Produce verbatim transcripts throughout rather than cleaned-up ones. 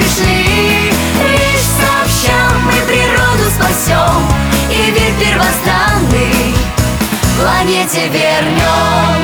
пришли. Лишь сообща мы природу спасем и вид первозданный планете вернем.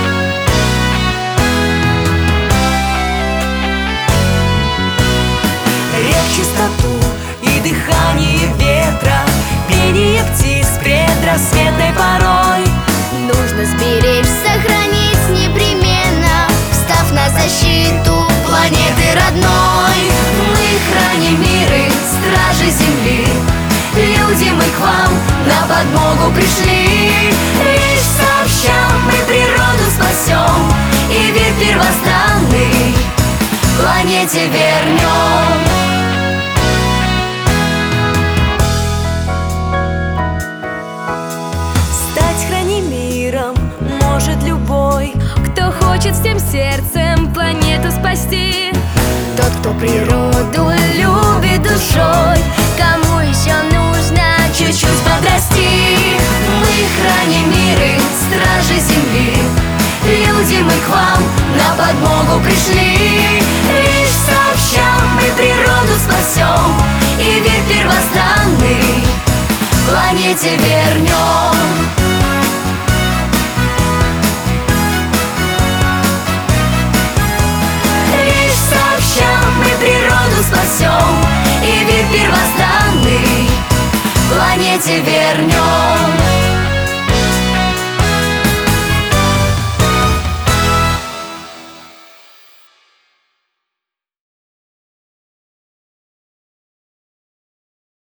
Рек чистоту и дыхание ветра, пение птиц предрассветной порой нужно сберечь, сохранить непременно, встав на защиту планеты родной. Мы храним миры, стражи земли, люди, мы к вам на подмогу пришли. Лишь сообща мы природу спасем и вид первозданный планете вернем. Стать хранимиром может любой, кто хочет всем сердцем планету спасти. тот, кто природу любит душой, кому еще нужно чуть-чуть подрасти. Мы храним миры, стражи земли, люди, мы к вам на подмогу пришли. Лишь сообща мы природу спасем и вид первозданный планете вернем. Лишь сообща мы природу спасем и вид первозданный планете вернем.